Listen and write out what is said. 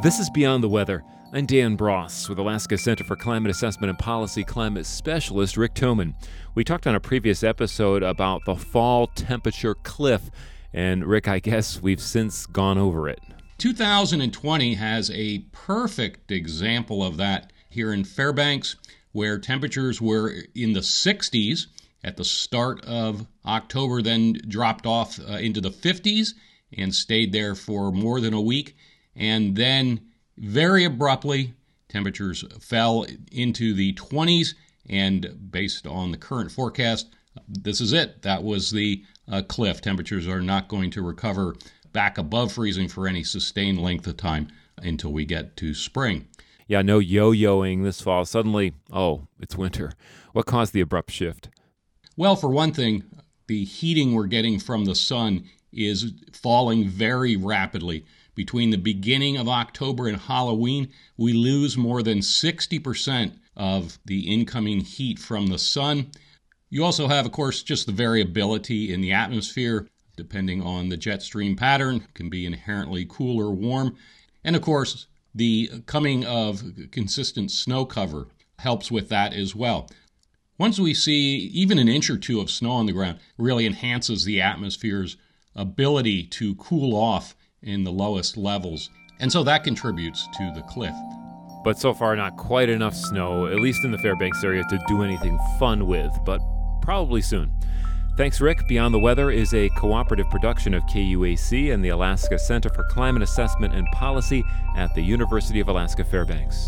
This is Beyond the Weather. I'm Dan Bross with Alaska Center for Climate Assessment and Policy climate specialist Rick Toman. We talked on a previous episode about the fall temperature cliff, and Rick, I guess we've since gone over it. 2020 has a perfect example of that here in Fairbanks, where temperatures were in the 60s at the start of October, then dropped off into the 50s and stayed there for more than a week. And then very abruptly, temperatures fell into the 20s, and based on the current forecast, this is it. That was the cliff. Temperatures are not going to recover back above freezing for any sustained length of time until we get to spring. Yeah, no yo-yoing this fall. Suddenly, it's winter. What caused the abrupt shift? Well, for one thing, the heating we're getting from the sun is falling very rapidly. Between the beginning of October and Halloween, we lose more than 60% of the incoming heat from the sun. You also have, of course, just the variability in the atmosphere. Depending on the jet stream pattern, it can be inherently cool or warm. And of course, the coming of consistent snow cover helps with that as well. Once we see even an inch or two of snow on the ground, really enhances the atmosphere's ability to cool off in the lowest levels. And so that contributes to the cliff. But so far, not quite enough snow, at least in the Fairbanks area, to do anything fun with, but probably soon. Thanks, Rick. Beyond the Weather is a cooperative production of KUAC and the Alaska Center for Climate Assessment and Policy at the University of Alaska Fairbanks.